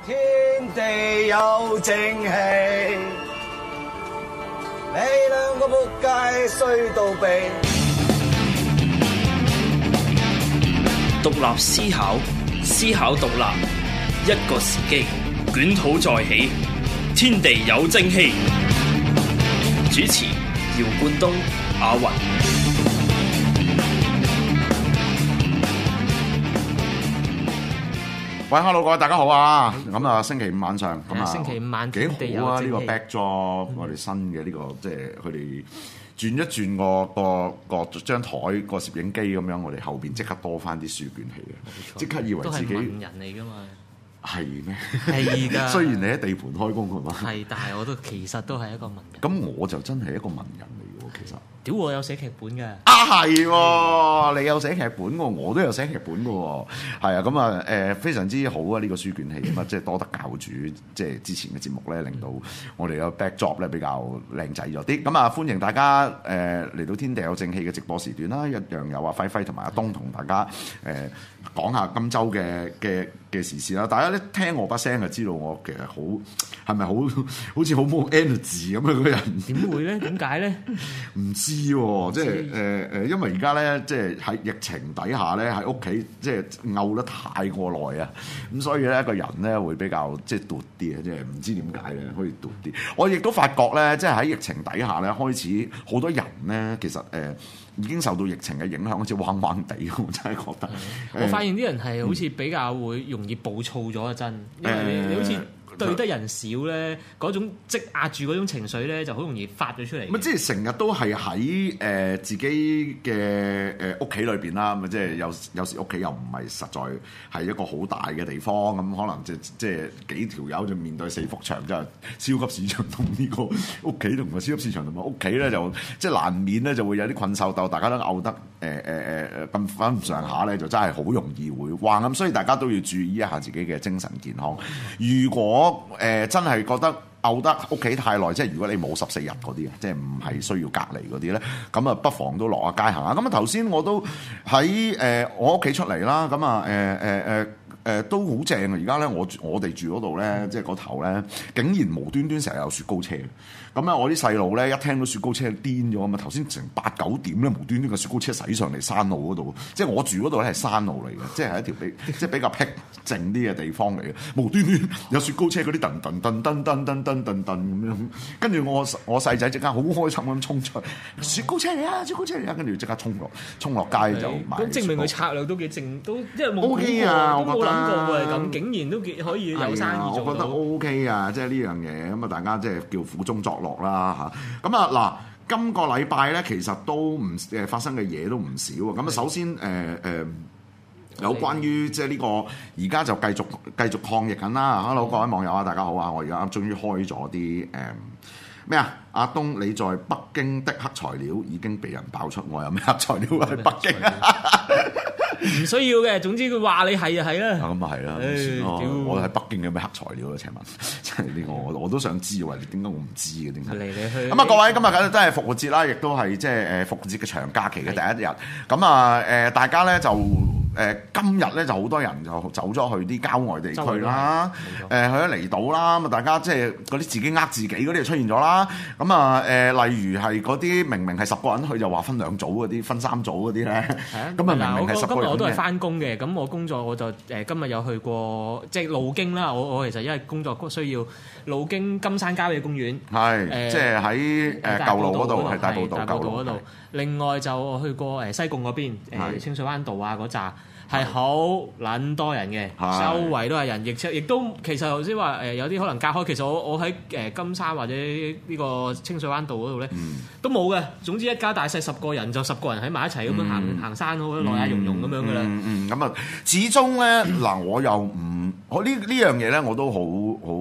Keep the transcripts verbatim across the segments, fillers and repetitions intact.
天地有正氣，你兩個仆街衰到痹。 獨立思考，思考獨立，一個時機，捲土再起，天地有正氣。主持：姚冠東、阿雲。 喂 ，hello 各位大家好啊！咁啊，星期五晚上咁啊， 星期五晚幾好啊！呢個 backdrop，我哋新嘅呢個即係佢哋轉一轉個個個張台個攝影機咁樣，我哋後邊即刻多翻啲書卷氣嘅，即刻以為自己都係文人嚟噶嘛。 係咩？ 係㗎。 雖然你喺地盤開工係嘛？ 係，但係我都其實都係一個文人。 咁我就真係一個文人嚟嘅喎，其實。 屌，我有寫劇本㗎。 啊係喎，你有寫劇本喎，我都有寫劇本嘅喎。係啊，咁啊誒非常之好啊！呢個書卷氣咁啊，即係多得教主即係之前嘅節目咧，令到我哋嘅 backdrop 咧比較靚仔咗啲。咁啊，歡迎大家誒嚟到天地有正氣嘅直播時段啦，一樣有阿輝輝同埋阿東同大家誒講下今週嘅嘅嘅時事啦。大家咧聽我把聲就知道我其實好係咪好好似好冇 energy 咁樣嘅人？ 點會咧？點解咧？ 唔知喎，即係誒誒，因為而家咧，即係喺疫情底下咧，喺屋企即係漚得太過耐啊，咁所以咧個人咧會比較即係奪啲啊，即係唔知點解咧可以奪啲。我亦都發覺咧，即係喺疫情底下咧，開始好多人咧，其實誒、呃、已經受到疫情嘅影響，好似彎彎地，我真係覺得。 我發現啲人係好似比較會容易暴躁咗啊！真，因為你你好似對得人少咧，嗰種積壓住嗰種情緒咧，就好容易發咗出嚟。 咁即係成日都係喺誒自己嘅誒屋企裏邊啦，咁即係有有時屋企又唔係實在係一個好大嘅地方，咁可能即即係幾條友就面對四幅牆，即係超級市場同呢個屋企同埋超級市場同埋屋企咧，就即係難免咧就會有啲困獸鬥，大家都拗得誒誒誒誒咁分唔上下咧，就真係好容易會橫咁，所以大家都要注意一下自己嘅精神健康。如果誒、呃、真係覺得漚得屋企太耐，即係如果你冇十四日嗰啲啊，即係唔係需要隔離嗰啲咧，咁啊不妨都落下街行下。咁啊頭先我都喺誒、呃、我屋企出嚟啦，咁啊誒誒誒誒都好正啊！而家咧我我哋住嗰度咧，即係嗰頭咧，竟然無端端成日有雪糕車。咁啊，我啲細路咧一聽到雪糕車癲咗咁啊！頭先成八九點咧，無端端個雪糕車駛上嚟山路嗰度，即係我住嗰度咧係山路嚟嘅，即係一條比即係比較僻靜啲嘅地方嚟嘅。無端端有雪糕車嗰啲噔噔噔噔噔噔噔噔噔咁樣，跟住我我細仔即刻好開心咁衝出，雪糕車嚟啊！雪糕車嚟啊！跟住即刻衝落衝落街就買。 咁證明佢策略都幾正，都因為冇 O K 啊，我覺得冇諗過係咁，竟然都幾可以有生意做到。 我覺得 O K 啊，即係呢樣嘢咁啊，大家即係叫苦中作樂啦嚇。咁啊嗱，今個禮拜咧其實都唔誒發生嘅嘢都唔少啊。咁啊，首先誒誒、呃呃、有關於即係呢個而家就繼續繼續抗疫緊啦。Hello 各位網友啊，大家好啊！我而家終於開咗啲誒咩啊？阿東，你在北京的黑材料已經被人爆出，我有咩黑材料喺北京？ 唔需要嘅，總之佢話你係就係啦。 咁啊係啦，我喺北京有咩黑材料啊？請問，即係呢個我我都想知喎，點解我唔知嘅？點解？ 嚟嚟去咁啊，各位今日真係復活節啦，亦都係即係誒復活節嘅長假期嘅第一日。咁啊誒，大家咧就誒今日咧就好多人就走咗去啲郊外地區啦，誒去咗離島啦。咁啊，大家即係嗰啲自己呃自己嗰啲就出現咗啦。咁啊誒，例如係嗰啲明明係十個人去就話分兩組嗰啲，分三組嗰啲咧。咁啊，明明係十個人。 我都係翻工嘅，咁我工作我就誒、呃、今日有去過即係路經啦。我我其實因為工作需要路經金山郊野公園，係誒、呃、 即係喺誒舊路嗰度，係大埔道舊路嗰度。 另外就我去過誒西貢嗰邊，誒清水灣道啊嗰扎。係好撚多人嘅，周圍都係人，亦亦都其實頭先話誒有啲可能隔開，其實我我喺誒金沙或者呢個清水灣道嗰度咧，嗯、都冇嘅。總之一家大細十個人就十個人喺埋一齊咁樣行、嗯、行山，好耐下融融咁樣噶啦。 嗯嗯，咁啊，始終咧嗱，我又唔我呢呢樣嘢咧，我都好好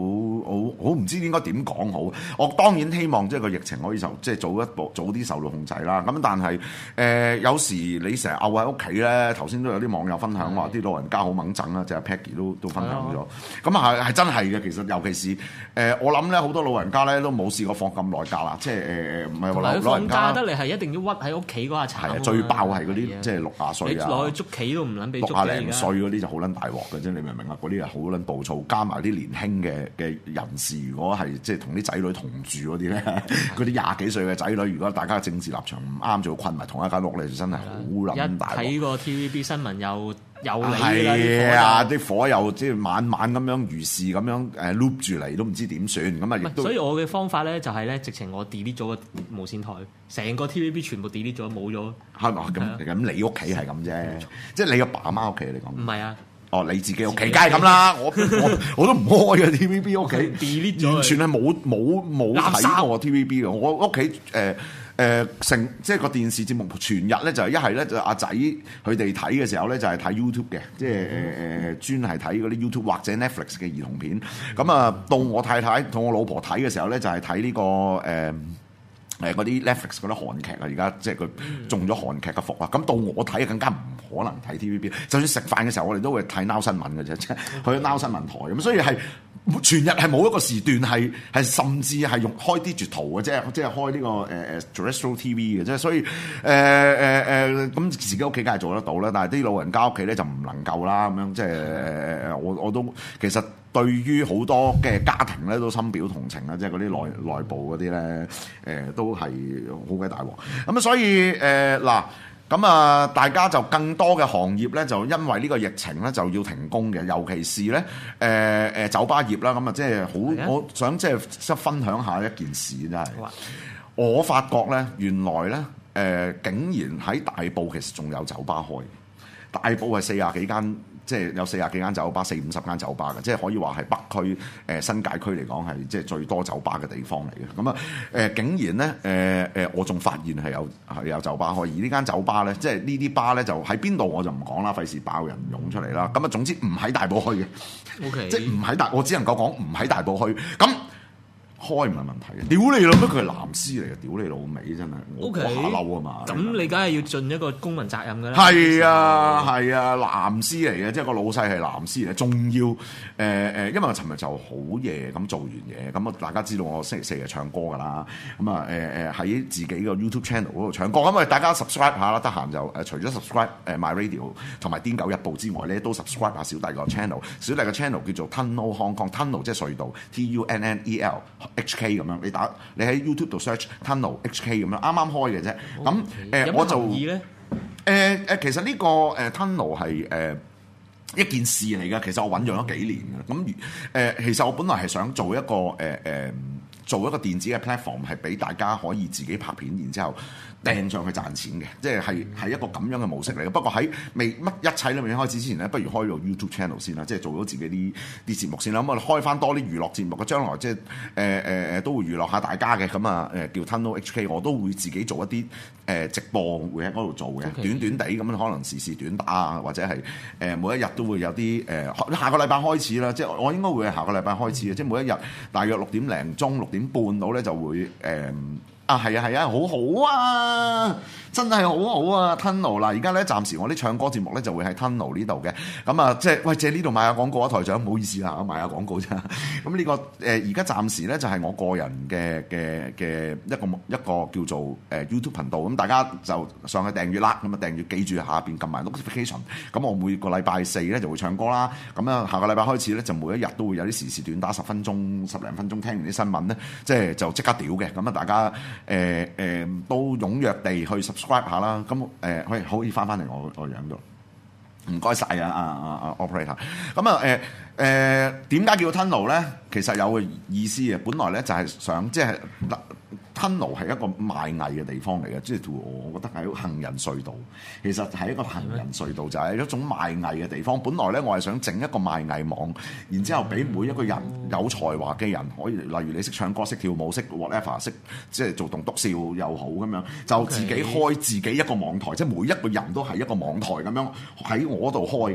好好唔知應該點講好。我當然希望即係個疫情可以就即係早一步早啲受到控制啦。咁但係誒、呃、有時你成日漚喺屋企咧，頭先都有啲網友分享話啲老人家好掹整啦，即係 Peggy 都都分享咗。咁啊係係真係嘅，其實尤其是誒、呃、我諗咧好多老人家咧都冇試過放咁耐假啦，即係誒誒唔係話老老人家得你係一定要屈喺屋企嗰下慘。 係啊，最爆係嗰啲即係六廿歲啊， 你攞去捉棋都唔撚俾捉。 六廿零歲嗰啲就好撚大鑊嘅啫，你明唔明啊？嗰啲係好撚暴躁，加埋啲年輕嘅嘅人士，如果係即係同啲仔女同住嗰啲咧，嗰啲廿幾歲嘅仔女，如果大家嘅政治立場唔啱，就困埋同一間屋咧，就真係好撚大鑊。 睇個 T V B 新聞又又嚟係啊！啲火又即係晚晚咁樣如是咁樣誒 loop 住嚟，都唔知點算咁啊！亦都所以我嘅方法咧就係咧，直情我 delete 咗個無線台，成個 T V B 全部 delete 咗，冇咗。 係嘛？咁咁你屋企係咁啫，即係你阿爸阿媽屋企嚟講。 唔係啊。 哦，你自己屋企梗係咁啦，我我我都唔開嘅 T V B 屋企 delete 咗， 完全係冇冇冇睇過 T V B 嘅。我屋企誒誒成即係個電視節目全日咧就係一係咧就阿仔佢哋睇嘅時候咧就係睇 YouTube 嘅，即係誒誒專係睇嗰啲 YouTube 或者 Netflix 嘅兒童片。咁啊到我太太同我老婆睇嘅時候咧就係睇呢個誒。呃誒嗰啲 Netflix 嗰啲韓劇啊，而家即係佢中咗韓劇嘅福啊！咁到我睇更加唔可能睇 T V B， 就算食飯嘅時候，我哋都會睇 Now 新聞嘅啫，即係去 Now 新聞台咁，所以係全日係冇一個時段係係甚至係用開 digital 嘅，即係即係開呢、這個誒誒、呃、terrestrial T V 嘅，即係所以誒誒誒咁自己屋企梗係做得到啦，但係啲老人家屋企咧就唔能夠啦，咁樣即係誒誒我我都其實。對於好多嘅家庭咧，都深表同情啦，即係嗰啲內內部嗰啲咧，誒、呃、都係好鬼大鑊。咁啊，所以誒嗱，咁、呃、啊，大家就更多嘅行業咧，就因為呢個疫情咧，就要停工嘅，尤其是咧，誒、呃、誒酒吧業啦，咁啊，即係好，我想即係即係分享下一件事，真係，啊、我發覺咧，原來咧，誒、呃、竟然喺大埔其實仲有酒吧開，大埔係四廿幾間。即係有四十幾間酒吧，四五十間酒吧嘅，即係可以話係北區誒、呃、新界區嚟講係即係最多酒吧嘅地方嚟嘅。咁啊誒，竟然咧誒誒，我仲發現係有係有酒吧開，而呢間酒吧咧，即係呢啲吧咧就喺邊度我就唔講啦，費事爆人湧出嚟啦。咁啊，總之唔喺大埔墟嘅，Okay. 即係唔喺大，我只能夠講唔喺大埔墟咁。開唔係問題嘅，屌你老母佢係藍絲嚟嘅，屌你老味真係，我下嬲啊嘛！ 咁你梗係要盡一個公民責任㗎啦。 係啊係啊，藍絲嚟嘅，即係個老細係藍絲嚟，仲要誒誒、呃，因為我尋日就好夜咁做完嘢，咁啊大家知道我星期四日唱歌㗎啦，咁啊誒誒喺自己個 YouTube channel 嗰度唱歌，咁啊大家 subscribe 下啦，得閒就誒除咗 subscribe 誒 My Radio 同埋《癲狗日報》之外咧，都 subscribe 下小弟個 channel， 小弟個 channel 叫做 Tunnel Hong Kong，Tunnel 即係隧道 T U N N E L H K 咁樣，你打你喺 YouTube 度 search Tunnel H K 咁樣，啱啱開嘅啫。咁誒我就誒誒，其實呢個誒 Tunnel 係誒一件事嚟嘅。其實我醖釀咗幾年嘅。咁誒，其實我本來係想做一個誒誒，做一個電子嘅 platform，係俾大家可以自己拍片，然之後掟上去賺錢嘅，即係係係一個咁樣嘅模式嚟嘅。不過喺未乜一切都未開始之前咧，不如開個 YouTube channel 先啦，即係做咗自己啲啲節目先啦。咁我哋開翻多啲娛樂節目嘅，將來即係誒誒誒都會娛樂下大家嘅。咁啊誒叫 Tunnel H K，我都會自己做一啲誒、呃、直播，會喺嗰度做嘅，Okay. 短短地咁可能時事短打啊，或者係誒、呃、每一日都會有啲誒、呃、下個禮拜開始啦，即係我應該會係下個禮拜開始嘅，即係每一日大約六點零鐘六點半到咧就會誒。呃啊，係啊，係啊，好好啊，真係好好啊 Tunnel 啦，而家咧暫時我啲唱歌節目咧就會喺 Tunnel 呢度嘅，咁啊即係喂借呢度賣下廣告啊，台長唔好意思啊，賣下廣告啫。咁呢個誒而家暫時咧就係我個人嘅嘅嘅一個一個叫做誒、呃、YouTube 頻道，咁大家就上去訂閱啦，咁啊訂閱記住下邊撳埋 notification， 咁我每個禮拜四咧就會唱歌啦，咁啊下個禮拜開始咧就每一日都會有啲時事短打十分鐘十零分鐘，聽完啲新聞咧即係就即刻屌嘅，咁啊大家。誒誒、呃呃、都踴躍地去 subscribe 下啦，咁誒可以可以翻翻嚟我我樣度，唔該晒啊啊啊啊 operator，咁啊誒誒點解叫 Tunnel 咧？其實有個意思嘅，本來咧就係想即係 Tunnel 係一個賣藝嘅地方嚟嘅，即係我我覺得係一個行人隧道，其實係一個行人隧道，就係一種賣藝嘅地方。本來咧我係想整一個賣藝網，然之後俾每一個人有才華嘅人可以，例如你識唱歌、識跳舞、識 whatever、識即係做棟篤笑又好咁樣，就自己開自己一個網台，即係每一個人都係一個網台咁樣喺我度開嘅。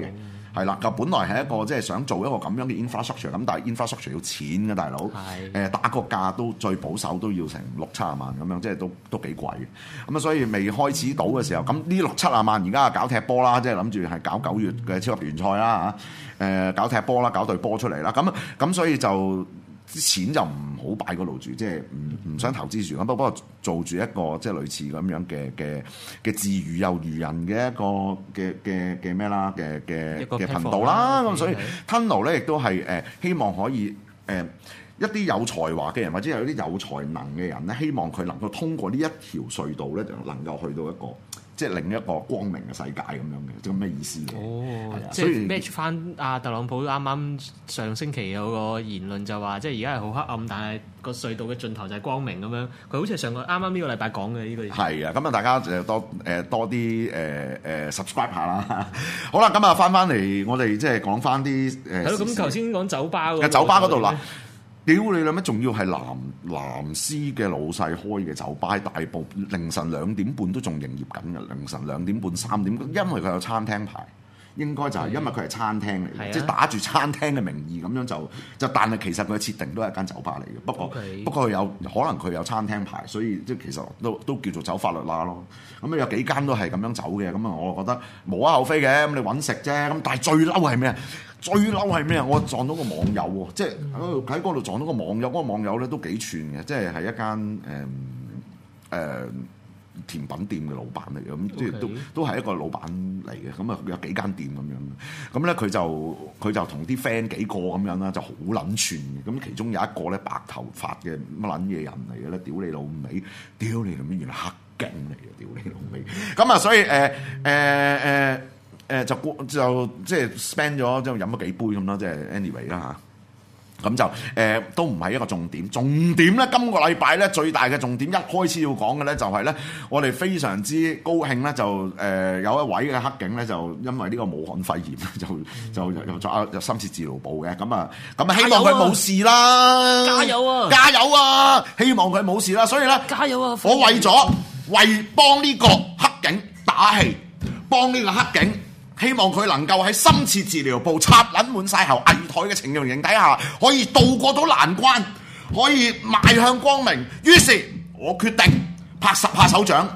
係啦，咁本來係一個即係想做一個咁樣嘅 infrastructure， 咁但係 infrastructure 要錢嘅大佬，誒、呃、打個價都最保守都要成六七十萬咁樣，即係都都幾貴嘅。咁啊，所以未開始到嘅時候，咁呢六七十萬而家搞踢波啦，即係諗住係搞九月嘅超級聯賽啦嚇，誒、呃、搞踢波啦，搞隊波出嚟啦，咁咁所以就。啲錢就唔好擺嗰度住，即係唔唔想投資住咁。不過做住一個即係類似咁樣嘅嘅嘅自娛又娛人嘅一個嘅嘅嘅咩啦嘅嘅嘅頻道啦。咁所以 Tunnel 咧亦都係誒希望可以誒、呃、一啲有才華嘅人或者有啲有才能嘅人咧，希望佢能夠通過呢一條隧道咧，就能夠去到一個。即係另一個光明嘅世界咁樣嘅，即係咁嘅意思嘅。 哦， 啊、 即係 match 翻阿特朗普啱啱上星期有個言論就話，即係而家係好黑暗，但係個隧道嘅盡頭就係光明咁樣。佢好似係上個啱啱呢個禮拜講嘅呢個。係啊，咁啊大家就多誒、呃、多啲誒誒 subscribe 下啦。好啦，咁啊翻翻嚟，我哋即係講翻啲誒。係咯，咁頭先講酒吧嗰。酒吧嗰度啦。屌你啦咩？仲要係藍藍絲嘅老細開嘅酒吧，大埔凌晨兩點半都仲營業緊嘅，凌晨兩點半三點，因為佢有餐廳牌，應該就係因為佢係餐廳嚟嘅，即係打住餐廳嘅名義咁樣就就，但係其實佢嘅設定都係間酒吧嚟嘅。不過 Okay. 不過佢有可能佢有餐廳牌，所以即係其實都都叫做走法律啦咯。咁啊有幾間都係咁樣走嘅，咁啊我覺得無可厚非嘅。咁你揾食啫，咁但係最嬲係咩？最嬲係咩啊？我撞到個網友喎，即係喺嗰度撞到個網友，嗰、嗰個網友咧都幾串嘅，即係係一間誒誒甜品店嘅老闆嚟嘅，咁即係都都係一個老闆嚟嘅，咁啊有幾間店咁樣，咁咧佢就佢就同啲 friend 幾個咁樣啦，就好撚串嘅，咁其中有一個咧白頭髮嘅乜撚嘢人嚟嘅咧，屌你老味，屌你咁樣原來黑警嚟嘅，屌你老味，咁啊所以誒誒誒。呃呃呃誒就就即係 spend 咗，即係飲咗幾杯咁啦，即係 anyway 啦嚇。咁就誒、呃、都唔係一個重點，重點咧今個禮拜咧最大嘅重點，一開始要講嘅咧就係咧，我哋非常之高興咧，就誒、呃、有一位嘅黑警咧，就因為呢個武漢肺炎就就又咗入深切治療部嘅，咁啊咁啊希望佢冇事啦， 加油啊， 加油啊，希望佢冇事啦，所以咧加油啊， 我為咗為幫呢個黑警打氣，幫呢個黑警。希望佢能夠喺深切治療部插撚滿晒喉危殆嘅情形底下，可以渡過到難關，可以邁向光明。於是，我決定拍十下手掌，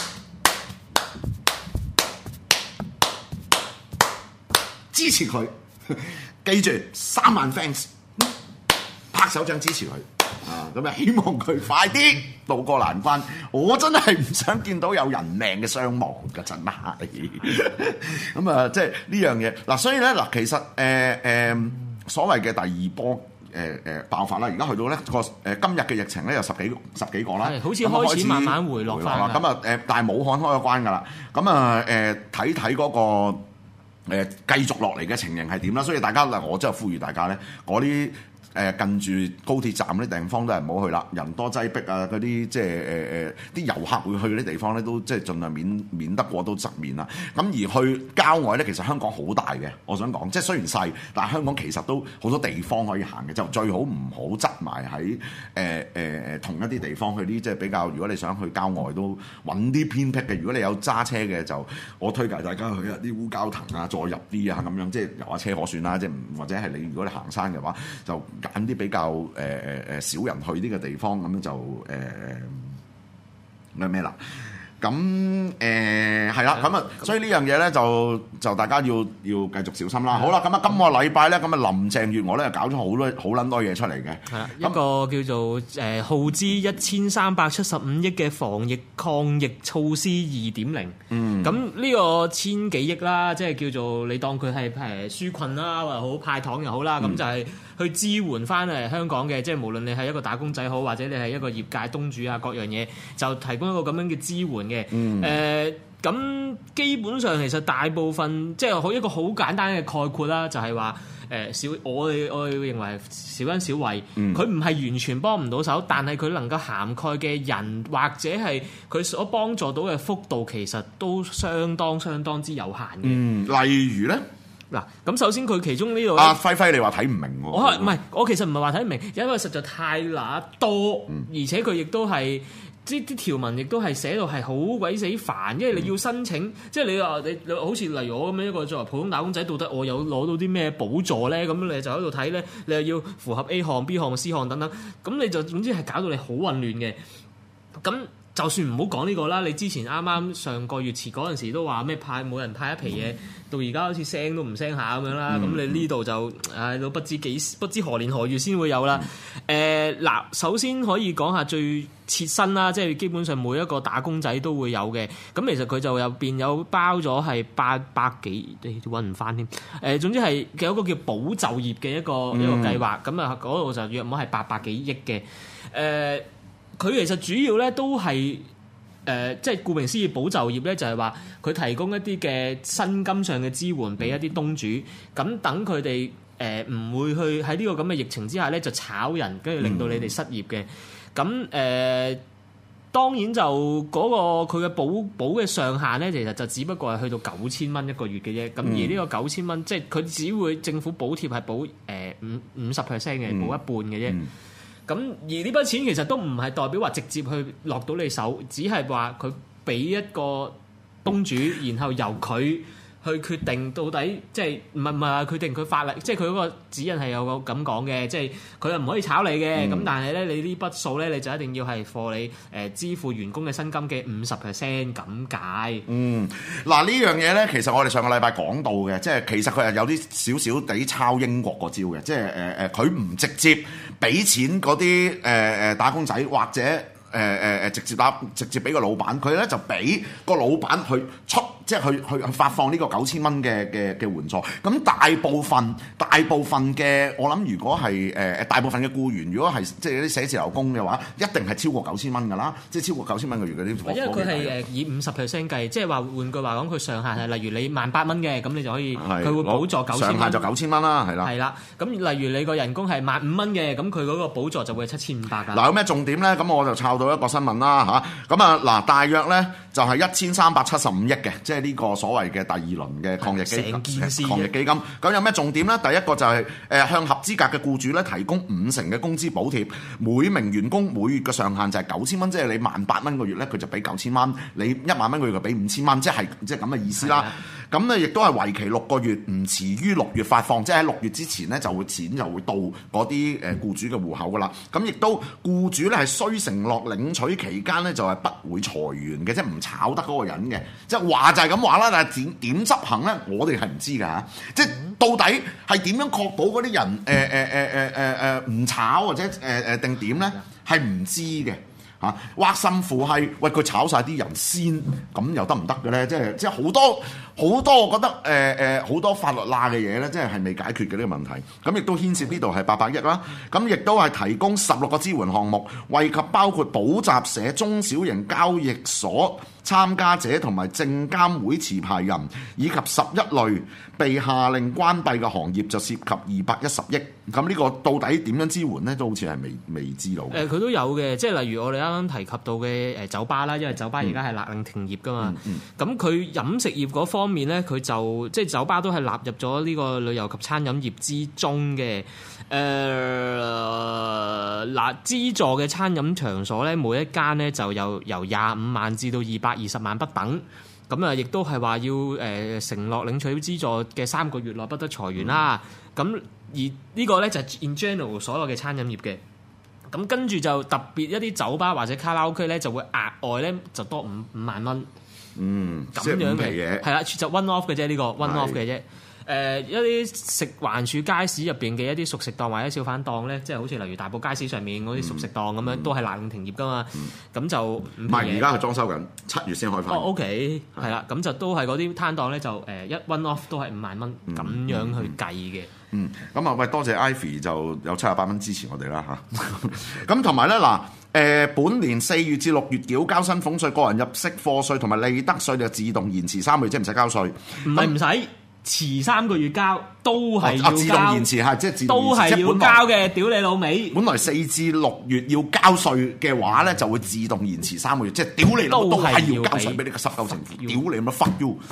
支持佢。記住，三萬 fans 拍手掌支持佢。啊，咁啊，希望佢快啲渡過難關。我真係唔想見到有人命嘅傷亡㗎，真係。咁啊，即係呢樣嘢嗱，所以咧嗱，其實誒誒、呃呃、所謂嘅第二波誒誒、呃、爆發啦，而家去到咧個誒今日嘅疫情咧有十幾十幾個啦， 好似開始慢慢回落翻啦。 咁啊誒，但係武漢開咗關㗎啦。咁啊誒睇睇嗰個誒、呃、繼續落嚟嘅情形係點啦。所以大家嗱，我真係呼籲大家咧，嗰啲。誒近住高鐵站嗰啲地方都係唔好去啦，人多擠迫啊，嗰啲即係誒誒啲遊客會去嗰啲地方咧，都即係盡量免免得過到側面啦。咁而去郊外咧，其實香港好大嘅，我想講，即係雖然細，但係香港其實都好多地方可以行嘅，就最好唔好擠埋喺誒誒同一啲地方去啲即係比較。如果你想去郊外都揾啲偏僻嘅，如果你有揸車嘅，就我推介大家去下啲烏蛟騰啊，再入啲啊咁樣，即係遊下車可算啦。即係或者係你如果你行山嘅話，就揀啲比較誒誒誒少人去啲嘅地方，咁就誒咩咩啦。咁誒係啦，咁啊，所以呢樣嘢咧就就大家要要繼續小心啦。好啦，咁啊，今個禮拜咧，咁啊林鄭月娥咧搞咗好多好撚多嘢出嚟嘅。係啦，一個叫做誒耗資一千三百七十五億嘅防疫抗疫措施二點零。嗯，咁呢個千幾億啦，即係叫做你當佢係誒紓困啦，或者好派糖又好啦，咁、嗯、就係去支援翻誒香港嘅，即係無論你係一個打工仔好，或者你係一個業界東主啊，各樣嘢就提供一個咁樣嘅支援嘅。嗯，誒咁、呃、基本上其實大部分即係好一個好簡單嘅概括啦，就係話誒小我哋我哋認為小恩小惠，佢唔係完全幫唔到手，但係佢能夠涵蓋嘅人或者係佢所幫助到嘅幅度，其實都相當相當之有限嘅。嗯，例如咧。嗱，咁首先佢其中呢度，阿輝輝你話睇唔明喎，我唔係，我其實唔係話睇唔明，因為實在太乸多，嗯、而且佢亦都係即啲條文亦都係寫到係好鬼死煩，因為你要申請，嗯、即係你話你你好似例如我咁樣一個作為普通打工仔，到底我有攞到啲咩補助咧？咁你就喺度睇咧，你又要符合 A 項、B 項、C 項等等，咁你就總之係搞到你好混亂嘅。咁就算唔好講呢個啦，你之前啱啱上個月前嗰陣時都話咩派每人派一皮嘢，嗯、到而家好似聲都唔聲下咁樣啦。咁、嗯、你呢度就唉都不知幾不知何年何月先會有啦。誒嗱、嗯呃，首先可以講下最切身啦，即係基本上每一個打工仔都會有嘅。咁其實佢就入邊有包咗係八百幾，你揾唔翻添。誒總之係有一個叫保就業嘅一個、嗯、一個計劃，咁啊嗰度就約莫係八百幾億嘅。誒、呃。佢其實主要咧都係誒、呃，即係顧名思義保就業咧，就係話佢提供一啲嘅薪金上嘅支援俾一啲東主，咁等佢哋誒唔會去喺呢個咁嘅疫情之下咧就炒人，跟住令到你哋失業嘅。咁誒、呃、當然就嗰、那個佢嘅保保嘅上限咧，其實就只不過係去到九千蚊一個月嘅啫。咁、嗯、而呢個九千蚊，即係佢只會政府補貼係補誒五五十 percent 嘅，補一半嘅啫。嗯咁而呢筆錢其實都唔係代表話直接去落到你手，只係話佢俾一個東主，然後由佢去決定到底，即係唔係唔係話決定佢法例，即係佢嗰個指引係有個咁講嘅，即係佢又唔可以炒你嘅。咁、嗯、但係咧，你呢筆數咧，你就一定要係貨你誒支付員工嘅薪金嘅五十 percent 咁解。嗯， 嗱呢樣嘢咧，其實我哋上個禮拜講到嘅，即係其實佢係有啲少少地抄英國個招嘅，即係誒誒，佢、呃、唔直接俾錢嗰啲誒誒打工仔或者誒誒誒直接打直接俾個老闆，佢咧就俾個老闆去出。即係去去去發放呢個九千蚊嘅嘅嘅援助，咁大部分大部分嘅我諗，如果係誒誒大部分嘅僱員，如果係即係啲寫字樓工嘅話，一定係超過九千蚊㗎啦，即係超過九千蚊個月嗰啲。 因為佢係誒以五十 percent 計，即係話換句話講，佢上限係例如你萬八蚊嘅，咁你就可以佢會補助九千蚊。上限就九千蚊啦，係啦。係啦，咁例如你個人工係萬五蚊嘅，咁佢嗰個補助就會係七千五百㗎。嗱有咩重點咧？咁我就抄到一個新聞啦嚇，咁啊嗱，大約咧就係一千三百七十五億嘅，即係呢個所謂嘅第二輪嘅抗疫基金，抗疫基金咁有咩重點咧？第一個就係誒向合資格嘅僱主咧提供五成嘅工資補貼，每名員工每月嘅上限就係九千蚊，即係你萬八蚊個月咧，佢就俾九千蚊；你一萬蚊個月就俾五千蚊，即係即係咁嘅意思啦。咁咧亦都係為期六個月，唔遲於六月發放，即係喺六月之前咧就會錢就會到嗰啲誒僱主嘅戶口噶啦。咁亦都僱主咧係需承諾領取期間咧就係不會裁員嘅，即係唔炒得嗰個人嘅。即係話就係咁話啦，但係點點執行咧，我哋係唔知㗎嚇。即係到底係點樣確保嗰啲人誒誒誒誒誒誒唔炒或者誒誒定點咧，係唔知嘅。嚇，或甚乎係喂佢炒晒啲人先，咁又得唔得嘅咧？即係即係好多好多，我覺得誒誒好多法律罅嘅嘢咧，即係係未解決嘅呢個問題。咁亦都牽涉呢度係八百億啦。咁亦都係提供十六個支援項目，惠及包括補習社、中小型交易所參加者同埋證監會持牌人，以及十一類被下令關閉嘅行業，就涉及二百一十億。咁呢個到底點樣支援咧？都好似係未未知道。誒、呃，佢都有嘅，即係例如我哋啱啱提及到嘅誒酒吧啦，因為酒吧而家係勒令停業噶嘛。咁佢、嗯嗯、飲食業嗰方面咧，佢就即係酒吧都係納入咗呢個旅遊及餐飲業之中嘅。誒、呃、嗱，資助嘅餐飲場所咧，每一間咧就有由廿五萬至到二百二十萬不等。咁啊，亦都係話要誒、呃、承諾領取資助嘅三個月內不得裁員啦。咁、嗯、而呢個咧就係 in general 所有嘅餐飲業嘅。咁跟住就特別一啲酒吧或者卡拉 OK 咧，就會額外咧就多五五萬蚊。嗯，咁樣嘅嘢係啦，就 one off 嘅啫，呢、這個 one off 嘅啫。誒、呃、一啲食環署街市入邊嘅一啲熟食檔或者小販檔咧，即係好似例如大埔街市上面嗰啲熟食檔咁樣，嗯、都係勒令停業噶嘛。咁、嗯、就唔係而家係裝修緊，七月先開翻。哦 ，OK，係啦，咁就都係嗰啲攤檔咧，就誒一 one off 都係五萬蚊咁樣去計嘅。嗯，咁啊，喂，多謝 Ivy 就有七十八蚊支持我哋啦嚇。咁同埋咧嗱，誒本年四月至六月繳交薪俸稅、個人入息課稅同埋利得稅就自動延遲三個月，即係唔使交稅。唔係唔使。遲三個月交都係要交，啊、自動延遲係即係自動延遲，都係要交嘅。屌你老味！本來四至六月要交稅嘅話咧，就會自動延遲三個月，即係屌你老都係要交稅俾你個濕鳩政府。屌你乜 fuck you！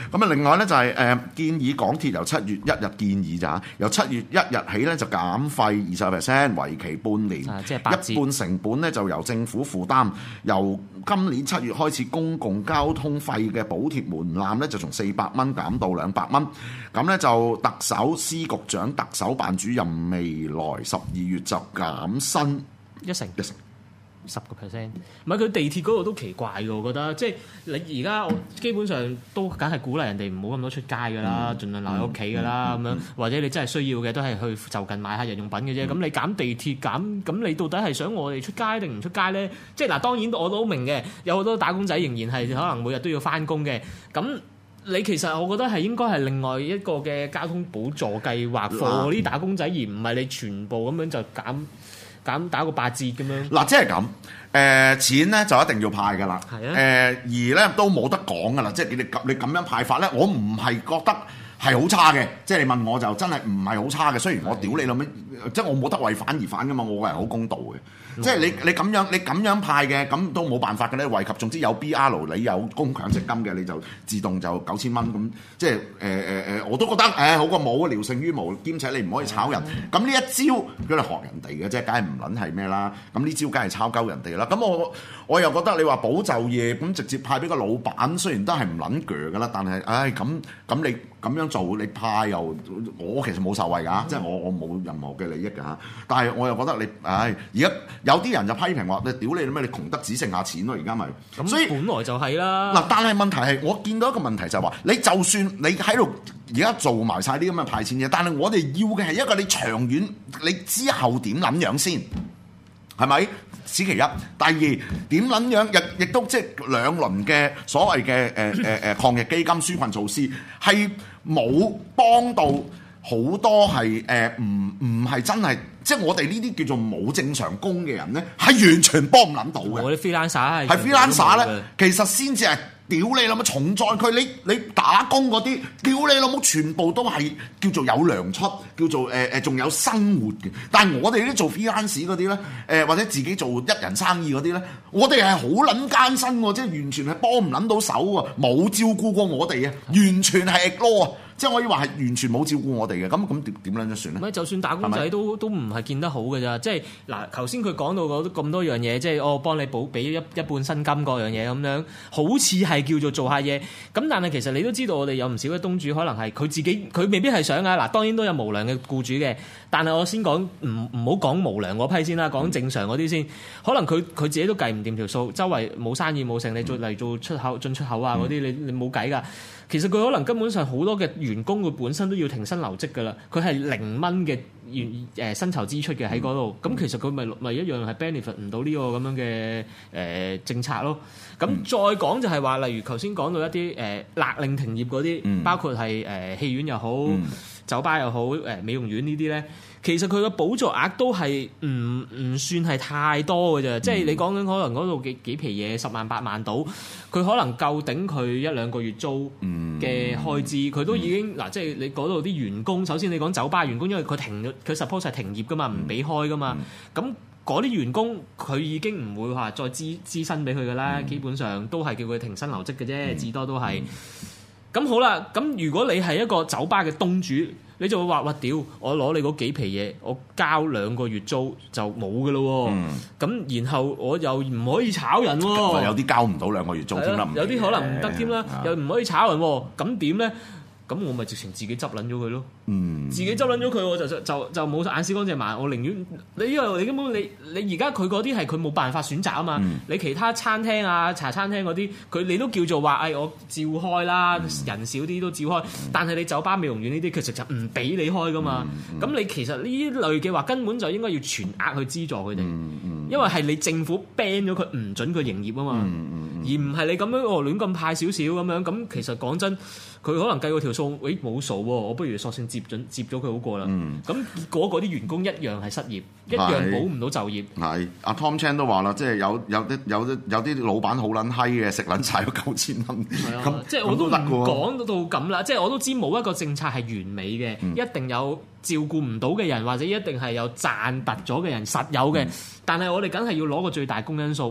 咁啊，另外咧就係、是、誒、呃、建議港鐵由七月一日建議咋，由七月一日起咧就減費二十 percent， 為期半年， 啊、即係八折， 一半成本咧就由政府負擔。由今年七月開始，公共交通費嘅補貼門檻咧就從四百蚊減到兩百蚊。咁咧就特首、司局長、特首辦主任未來十二月就減薪一成一成。 十個 percent， 唔係佢地鐵嗰度都奇怪嘅，我覺得即係你而家我基本上都梗係鼓勵人哋唔好咁多出街㗎啦，盡量留喺屋企㗎啦，咁樣、嗯嗯、或者你真係需要嘅都係去就近買下日用品嘅啫。咁、嗯、你減地鐵減，咁你到底係想我哋出街定唔出街咧？即係嗱，當然我都明嘅，有好多打工仔仍然係可能每日都要翻工嘅。咁你其實我覺得係應該係另外一個嘅交通補助計劃 for 啲打工仔，而唔係你全部咁樣就減。減打個八折咁樣， 嗱，即係咁，誒、呃、錢咧就一定要派㗎啦，誒、 啊呃、而咧都冇得講㗎啦，即係你你你咁樣派法咧，我唔係覺得係好差嘅，即係你問我就真係唔係好差嘅。雖然我屌你老味，即係我冇得為反而反㗎嘛，我個人好公道嘅。嗯、即係你你咁樣你咁樣派嘅，咁都冇辦法嘅咧。惠及總之有 B R， 你有供強積金嘅，你就自動就九千蚊咁。即係誒誒誒，我都覺得誒、呃、好過冇，聊勝於無。兼且你唔可以炒人。咁呢、嗯、一招佢哋學人哋嘅啫，梗係唔撚係咩啦？咁呢招梗係抄鳩人哋啦。咁我我又覺得你話保就業咁直接派俾個老闆，雖然都係唔撚鋸㗎啦，但係唉咁咁你咁樣做，你派又我其實冇受惠㗎，即係、嗯、我我冇任何嘅利益㗎嚇。但係我又覺得你唉而家。有啲人就批評話：你屌你咩？你窮得只剩下錢咯！而家咪咁，所以本來就係啦。嗱， 但係問題係，我見到一個問題就係話，你就算你喺度而家做埋晒啲咁嘅派錢嘢，但係我哋要嘅係一個你長遠，你之後點撚樣先？係咪？此其一。第二點撚樣？亦亦都即係兩輪嘅所謂嘅誒誒誒抗疫基金紓困措施，係冇幫到好多係誒唔唔係真係。即係我哋呢啲叫做冇正常工嘅人咧，係完全幫唔撚到嘅。 我啲 freelancer 係 freelancer 咧，其實先至係屌你老母重災區。你你打工嗰啲，屌你老母全部都係叫做有糧出，叫做誒誒仲有生活嘅。但係我哋呢啲做 freelancer 嗰啲咧，誒、呃、或者自己做一人生意嗰啲咧，我哋係好撚艱辛喎，即係完全係幫唔撚到手喎，冇照顧過我哋啊，完全係 ignore 啊！即係可以話係完全冇照顧我哋嘅，咁咁點點樣算咧？ 唔係，就算打工仔都都唔係見得好嘅咋。即係嗱，頭先佢講到嗰咁多樣嘢，即係我幫你補俾一一半薪金嗰樣嘢咁樣，好似係叫做做下嘢。咁但係其實你都知道，我哋有唔少嘅東主可能係佢自己，佢未必係想啊。嗱，當然都有無良嘅僱主嘅，但係我先講唔唔好講無良嗰批先啦，講正常嗰啲先。可能佢佢自己都計唔掂條數，周圍冇生意冇成，你做嚟做出口進出口啊嗰啲，你你冇計㗎。其實佢可能根本上好多嘅員工佢本身都要停薪留職㗎啦，佢係零蚊嘅原誒薪酬支出嘅喺嗰度，咁、嗯、其實佢咪咪一樣係 benefit 唔到呢個咁樣嘅誒、呃、政策咯。咁、嗯、再講就係話，例如頭先講到一啲誒、呃、勒令停業嗰啲，嗯、包括係誒、呃、戲院又好、嗯、酒吧又好、誒、呃、美容院呢啲咧。其實佢個補助額都係唔唔算係太多嘅啫，嗯、即係你講緊可能嗰度幾幾皮嘢十萬八萬到，佢可能夠頂佢一兩個月租嘅開支，佢、嗯、都已經嗱、嗯，即係你嗰度啲員工，首先你講酒吧員工，因為佢停咗，佢 suppose 係停業噶嘛，唔俾開噶嘛，咁嗰啲員工佢已經唔會話再資資薪俾佢噶啦，嗯、基本上都係叫佢停薪留職嘅啫，至、嗯、多都係。咁、嗯、好啦，咁如果你係一個酒吧嘅東主。你就會話：哇屌！我攞你嗰幾皮嘢，我交兩個月租就冇㗎咯喎。咁、嗯、然後我又唔可以炒人喎。有啲交唔到兩個月租添啦， 有啲可能唔得添啦，又唔可以炒人喎。咁點咧？咁我咪直情自己執撚咗佢咯。嗯，自己執撚咗佢，我就就就就冇眼屎乾淨埋。我寧願你因為你根本你你而家佢嗰啲係佢冇辦法選擇啊嘛。嗯、你其他餐廳啊、茶餐廳嗰啲，佢你都叫做話，誒、哎、我照開啦，嗯、人少啲都照開。嗯、但係你酒吧、美容院呢啲，其實就唔俾你開噶嘛。咁、嗯嗯、你其實呢類嘅話，根本就應該要全額去資助佢哋，嗯嗯、因為係你政府 ban 咗佢唔準佢營業啊嘛。嗯嗯嗯、而唔係你咁樣哦亂咁派少少咁樣。咁其實講真。佢可能計過條數，誒冇數喎，我不如索性接準接咗佢好過啦。咁、嗯、結果嗰啲員工一樣係失業，一樣保唔到就業。係阿 Tom Chan 都話啦，即係有有啲有啲有啲老闆好撚閪嘅，食撚晒咗九千蚊。咁即係我都唔講到咁啦，即係我都知冇一個政策係完美嘅，嗯、一定有照顧唔到嘅人，或者一定係有賺突咗嘅人，實有嘅。嗯、但係我哋梗係要攞個最大公因數。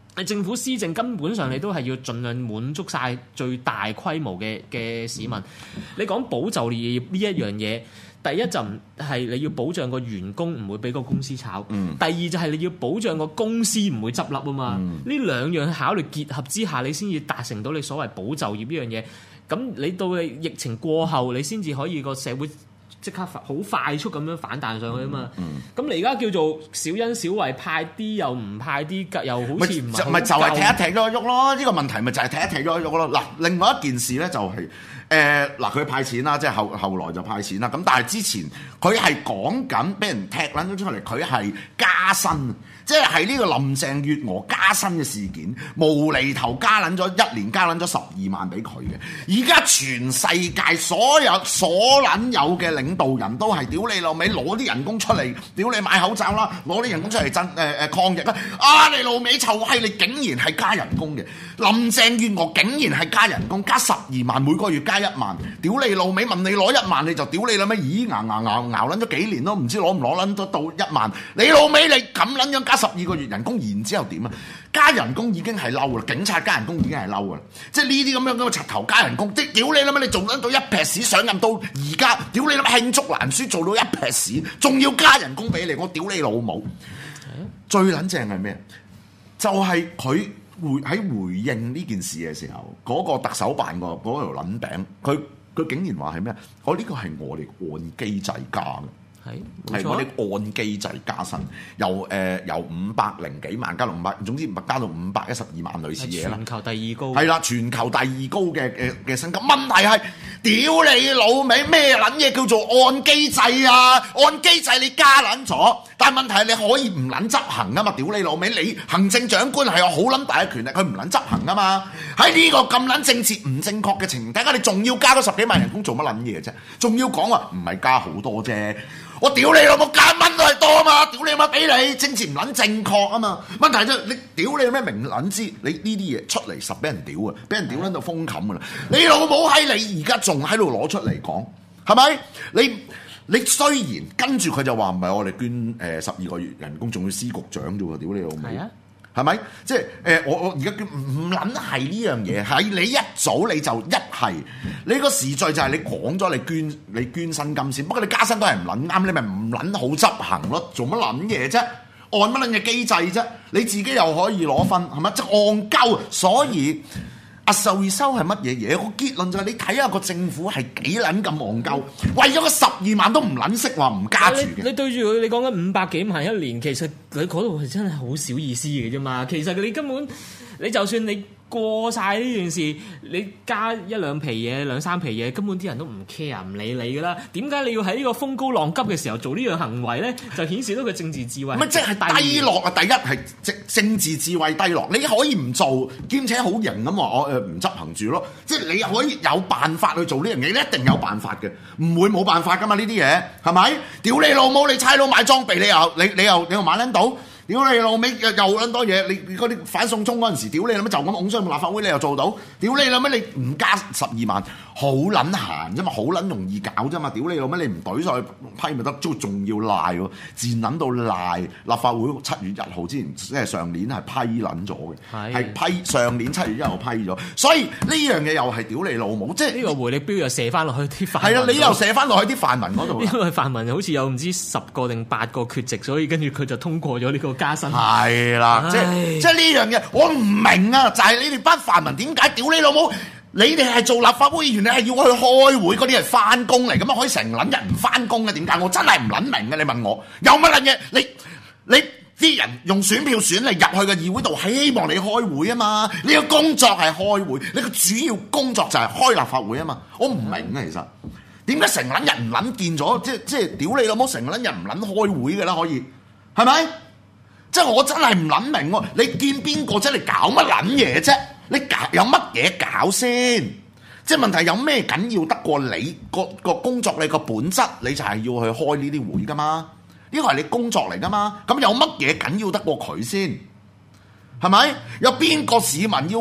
政府施政根本上你都係要盡量滿足晒最大規模嘅嘅市民。你講保就業呢一樣嘢，第一就唔係你要保障個員工唔會俾個公司炒，嗯、第二就係你要保障個公司唔會執笠啊嘛。呢、嗯、兩樣考慮結合之下，你先至達成到你所謂保就業呢樣嘢。咁你到你疫情過後，你先至可以個社會即刻好快速咁樣反彈上去啊嘛！咁、嗯嗯、你而家叫做小恩小惠，派啲又唔派啲，又好似唔係咪就係踢一踢咗喐咯？呢、這個問題咪就係踢一踢咗喐咯？嗱，另外一件事咧就係、是、誒嗱，佢、呃、派錢啦，即係後後來就派錢啦。咁但係之前佢係講緊俾人踢撚咗出嚟，佢係加薪。即係喺呢個林鄭月娥加薪嘅事件，無厘頭加撚咗一年，加撚咗十二萬俾佢嘅。而家全世界所有所撚有嘅領導人都係屌你老味，攞啲人工出嚟，屌你買口罩啦，攞啲人工出嚟震誒誒抗疫啦。啊你老味臭閪，你竟然係加人工嘅。林鄭月娥竟然係加人工，加十二萬，每個月加一萬。屌你老味，問你攞一萬你就屌你老味，咦熬熬熬熬撚咗幾年都唔知攞唔攞撚得到一萬。你老味你咁撚樣加十二個月人工，然之後點啊？加人工已經係嬲啦，警察加人工已經係嬲啦，即係呢啲咁樣咁嘅柒頭加人工，即係屌你啦咩？你做得到一撇屎上任到而家，屌你啦咩？罄竹難書做到一撇屎，仲要加人工俾你，我屌你老母！嗯、最撚正係咩？就係佢回喺回應呢件事嘅時候，嗰、嗰個特首辦個嗰條撚餅，佢佢竟然話係咩？我呢個係我哋按機制加嘅。係，係我哋按機制加薪，由誒、呃、由五百零幾萬加到五百，總之加到五百一十二萬類似嘢啦。全球第二高。係啦，全球第二高嘅嘅嘅薪金。問題係，屌你老味咩撚嘢叫做按機制啊？按機制你加撚咗，但係問題係你可以唔撚執行啊嘛？屌你老味，你行政長官係有好撚大嘅權力，佢唔撚執行啊嘛？喺呢個咁撚政治唔正確嘅情形，大家你仲要加嗰十幾萬人工做乜撚嘢啫？仲要講話唔係加好多啫。我屌你老母，加蚊都係多啊嘛！屌你媽俾你，政治唔撚正確啊嘛！問題就係你屌你咩明撚知？你呢啲嘢出嚟實俾人屌啊！俾人屌撚到封冚噶啦！你老母喺你而家仲喺度攞出嚟講，係咪？你你雖然跟住佢就話唔係我哋捐誒十二個月人工，仲要司局長啫喎！屌你老母！係啊！係咪？即係誒、呃，我我而家唔撚係呢樣嘢，係你一早你就一係你個時序就係你講咗你捐你捐薪金先，不過你加薪都係唔撚啱，你咪唔撚好執行咯，做乜撚嘢啫？按乜撚嘅機制啫？你自己又可以攞分係咪？即係戇鳩，所以。阿受月收係乜嘢嘢？個結論就係你睇下個政府係幾撚咁戇鳩，為咗個十二萬都唔撚識話唔加住嘅。你對住佢，你講緊五百幾萬一年，其實你嗰度係真係好少意思嘅啫嘛。其實你根本你就算你過晒呢件事，你加一兩皮嘢、兩三皮嘢，根本啲人都唔 care 唔理你噶啦。點解你要喺呢個風高浪急嘅時候做呢樣行為咧？就顯示到佢政治智慧。咪即係低落啊！第一係政政治智慧低落，你可以唔做，兼且好型咁話我誒唔執行住咯。即係你可以有辦法去做呢樣嘢，你一定有辦法嘅，唔會冇辦法噶嘛？呢啲嘢係咪？屌你老母！你差佬買裝備，你又你你又你又買撚到？屌你老味又撚多嘢，你嗰啲反送中嗰陣時，屌你老味就咁拱上立法會，你又做到？屌你老味你唔加十二萬，好撚閒啫嘛，好撚容易搞啫嘛！屌你老味你唔懟上去批咪得，都仲要賴喎，賤撚到賴立法會七月一號之前，即係上年係批撚咗嘅，係的批上年七月一號批咗，所以呢樣嘢又係屌你老母，即係呢個回力標又射翻落去啲泛民，係啊，你又射翻落去啲泛民嗰度，因為泛民好似有唔知十個定八個缺席，所以跟住佢就通過咗呢個。加薪係啦，即係即係呢樣嘢，我唔明啊！就係、是、你哋班泛民點解屌你老母？你哋係做立法會議員，你係要去開會，嗰啲係翻工嚟，咁樣可以成撚日唔翻工嘅？點解？我真係唔撚明嘅。你問我有乜撚嘢？你你啲人用選票選你入去個議會度，希望你開會啊嘛！你個工作係開會，你個主要工作就係開立法會啊嘛！我唔明啊，其實點解成撚日唔撚見咗？即即係屌你老母，成撚日唔撚開會嘅啦，可以係咪？即係我真係唔撚明喎，你見邊個啫？你搞乜撚嘢啫？你搞有乜嘢搞先？即係問題有咩緊要得過你個個工作？你個本質你就係要去開呢啲會噶嘛？呢個係你工作嚟噶嘛？咁有乜嘢緊要得過佢先？係咪？有邊個市民要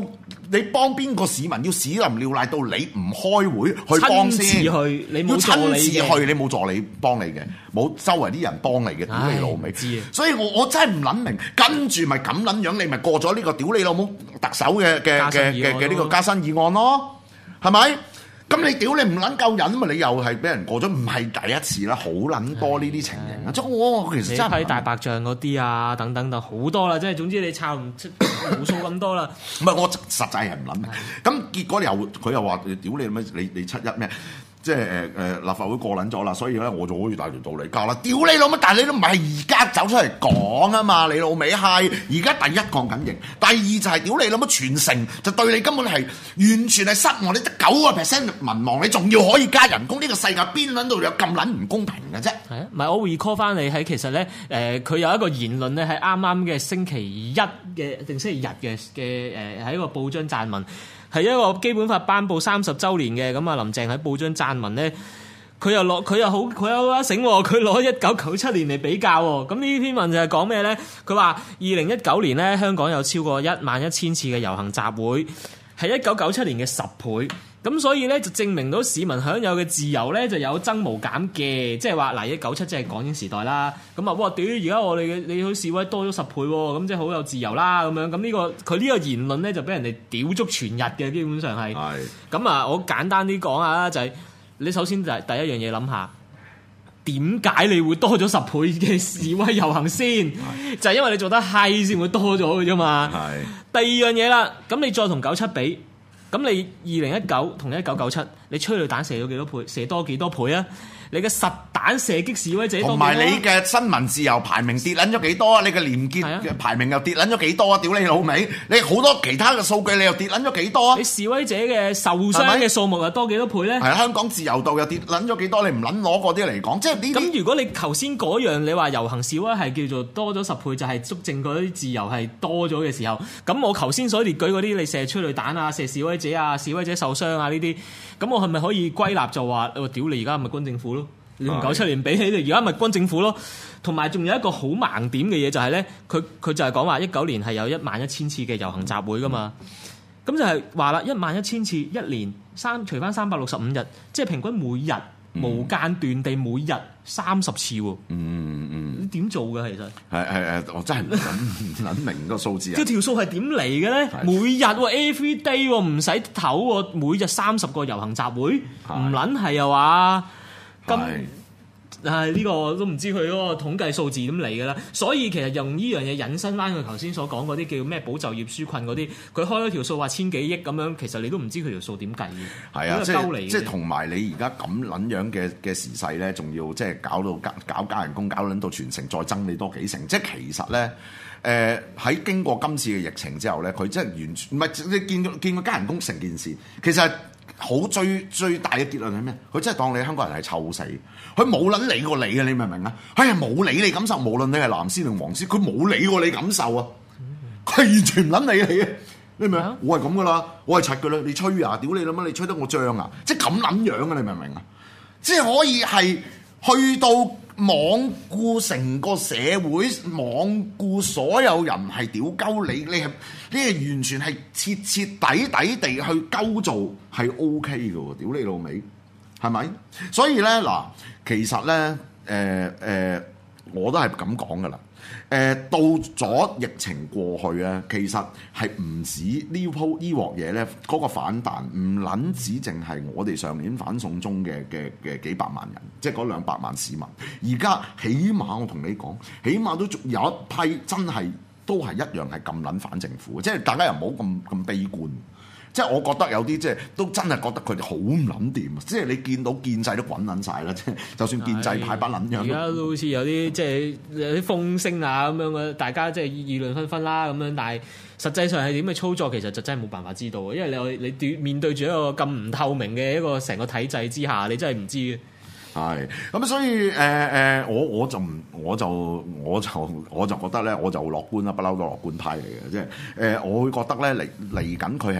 你幫邊個市民要屎淋尿賴到你唔開會去幫先？ 去你冇助理要親自去，你冇助理幫你嘅，冇周圍啲人幫你嘅，屌你老味！所以我我真係唔撚明，跟住咪咁撚樣，你咪過咗呢個屌你老母特首嘅嘅嘅嘅嘅呢個加薪議案咯，係咪？咁你屌你唔撚夠人嘛？你又係俾人過咗，唔係第一次啦，好撚多呢啲情形啊！即係我其實真係批大白象嗰啲啊，等等等好多啦，即係總之你抄唔出無數咁多啦。 唔係我實際係唔諗明，咁結果又佢又話屌你咩？你你七一咩？即係誒誒立法會過撚咗啦，所以咧我就可以大條道理交啦。屌你老母！但係你都唔係而家走出嚟講啊嘛，你老味係而家第一降緊刑，第二就係屌你老母全城就對你根本係完全係失望，你得九個 percent 民望，你仲要可以加人工？呢、這個世界邊撚度有咁撚唔公平嘅啫？係啊， 唔係我 recall 翻你喺其實咧誒，佢、呃、有一個言論咧係啱啱嘅星期一嘅定星期日嘅嘅誒喺一個報章撰文。係一個基本法頒布三十週年嘅，咁啊林鄭喺報章撰文咧，佢又攞佢又好佢有一醒喎，佢攞一九九七年嚟比較喎。咁呢篇文就係講咩咧？佢話二零一九年咧香港有超過一萬一千次嘅遊行集會，係一九九七年嘅十倍。咁所以咧就證明到市民享有嘅自由咧就有增無減嘅，即係話嗱，一九七即係港英時代啦。咁啊，哇屌！而家我哋嘅你去示威多咗十倍喎，咁即係好有自由啦咁樣。咁呢個佢呢個言論咧就俾人哋屌足全日嘅，基本上係。係。咁啊，我簡單啲講下啦，就係、是、你首先就係第一樣嘢諗下，點解你會多咗十倍嘅示威遊行先？就係因為你做得閪先會多咗嘅啫嘛。係。第二樣嘢啦，咁你再同九七比。咁你二零一九同一九九七，你催淚彈射咗幾多倍？射多幾多倍啊？你嘅實彈射擊示威者多幾多？同埋你嘅新聞自由排名跌撚咗幾多啊？你嘅廉潔嘅排名又跌撚咗幾多啊？屌你老味！你好多其他嘅數據你又跌撚咗幾多啊？ 你示威者嘅受傷嘅數目又多幾多倍咧？ 係啊，香港自由度又跌撚咗幾多？你唔撚攞嗰啲嚟講，即係呢啲。 咁如果你頭先嗰樣你話遊行示威係叫做多咗十倍，就係、是、足證嗰啲自由係多咗嘅時候，咁我頭先所列舉嗰啲，你射催淚彈啊、射示威者啊、示威者受傷啊呢啲，咁我係咪可以歸納就話，我屌你而家咪軍政府咯？你同九七年比起，你而家咪軍政府咯？同埋仲有一個好盲點嘅嘢就係、是、咧，佢佢就係講話一九年係有一萬一千次嘅遊行集會噶嘛，咁、嗯、就係話啦，一萬一千次一年三除翻三百六十五日，即係平均每日、嗯、無間斷地每日三十次喎。嗯嗯，你點做㗎？其實係係誒，我真係唔諗唔諗明個數字啊！ 即條數係點嚟嘅咧？每日喎 every day 喎，唔使唞喎，每日三十個遊行集會，唔撚係又話。咁係呢個都唔知佢嗰個統計數字點嚟嘅啦，所以其實用呢樣嘢引申翻佢頭先所講嗰啲叫咩保就業紓困嗰啲，佢開咗條數話千幾億咁樣，其實你都唔知佢條數點計嘅。係啊， 即係即係同埋你而家咁撚樣嘅嘅時勢咧，仲要即係搞到加搞加人工，搞撚到全城再增你多幾成，即係其實咧。誒喺、呃、經過今次嘅疫情之後咧，佢真係完全唔係你見到見過加人工成件事，其實好最最大嘅結論係咩？佢真係當你香港人係臭死，佢冇撚理過你嘅，你明唔明啊？佢係冇理你感受，無論你係藍絲定黃絲，佢冇理過你感受啊！佢係完全唔撚理你嘅，你明唔明啊？我係咁噶啦，我係柒噶啦，你吹啊！屌你諗乜？你吹得我脹啊！即係咁撚樣啊！你明唔明啊？即係可以係去到。罔顧成個社會，罔顧所有人係屌鳩你，你係呢係完全係徹徹底底地去鳩做係 O K 嘅喎，屌你老味，係咪？所以咧嗱，其實咧誒誒。呃呃我都係咁講噶啦，誒、呃、到咗疫情過去咧，其實係唔止呢鋪呢鑊嘢咧，嗰、那個反彈唔撚止淨係我哋上年反送中嘅嘅嘅幾百萬人，即係嗰兩百萬市民。而家起碼我同你講，起碼都仲有一批真係都係一樣係咁撚反政府，即係大家又唔好咁咁悲觀。即係我覺得有啲即係都真係覺得佢哋好唔撚掂，即係你見到建制都滾撚晒啦，即係就算建制派班撚樣，而家都好似有啲即係有啲風聲啊咁樣嘅，大家即係議論紛紛啦咁樣，但係實際上係點嘅操作，其實就真係冇辦法知道，因為你你對面對住一個咁唔透明嘅一個成個體制之下，你真係唔知嘅。 係咁，所以誒誒、呃，我我就唔，我就我就我就覺得咧，我就樂觀啦，不嬲都樂觀派嚟嘅，即係誒，我會覺得咧嚟嚟緊佢係唔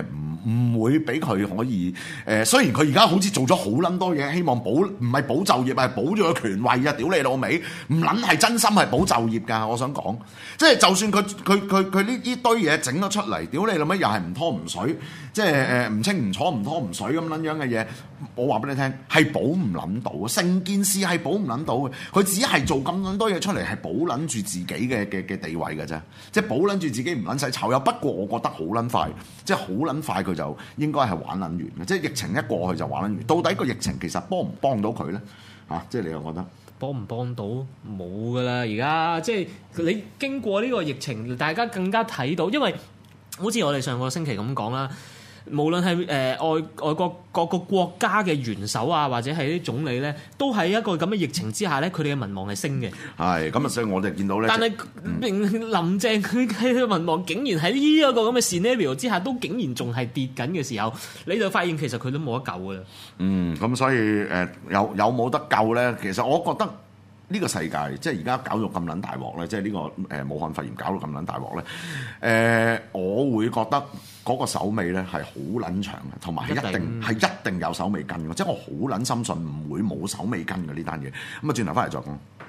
唔會俾佢可以誒、呃。雖然佢而家好似做咗好撚多嘢，希望保唔係保就業，係保咗個權位啊！屌你老味，唔撚係真心係保就業㗎。我想講，即係就算佢佢佢佢呢呢堆嘢整咗出嚟，屌你老味又係唔拖唔水，即係誒唔清唔楚唔拖唔水咁撚樣嘅嘢。我話俾你聽，係保唔撚到，成件事係保唔撚到嘅。佢只係做咁撚多嘢出嚟，係保撚住自己嘅嘅嘅地位㗎啫，即係保撚住自己唔撚使炒魷。不過我覺得好撚快，即係好撚快，佢就應該係玩撚完嘅。即係疫情一過去就玩撚完。到底個疫情其實幫唔幫到佢咧？嚇、啊，即係你又覺得幫唔幫到冇噶啦？而家即係你經過呢個疫情，大家更加睇到，因為好似我哋上個星期咁講啦。無論係誒、呃、外外國各個國家嘅元首啊，或者係啲總理咧，都喺一個咁嘅疫情之下咧，佢哋嘅民望係升嘅。係咁啊，所以我哋見到咧。但係、嗯、 林鄭佢嘅民望竟然喺呢一個咁嘅 scenario 之下，都竟然仲係跌緊嘅時候，你就發現其實佢都冇得救㗎啦。嗯， 咁所以誒、呃、有有冇得救咧？其實我覺得。呢個世界即係而家搞到咁撚大鑊咧，即係呢個誒、呃、武漢肺炎搞到咁撚大鑊咧。誒、呃，我會覺得嗰個手尾咧係好撚長嘅，同埋係一定係一,一定有手尾跟嘅，即係我好撚深信唔會冇手尾跟嘅呢單嘢。咁啊，轉頭翻嚟再講。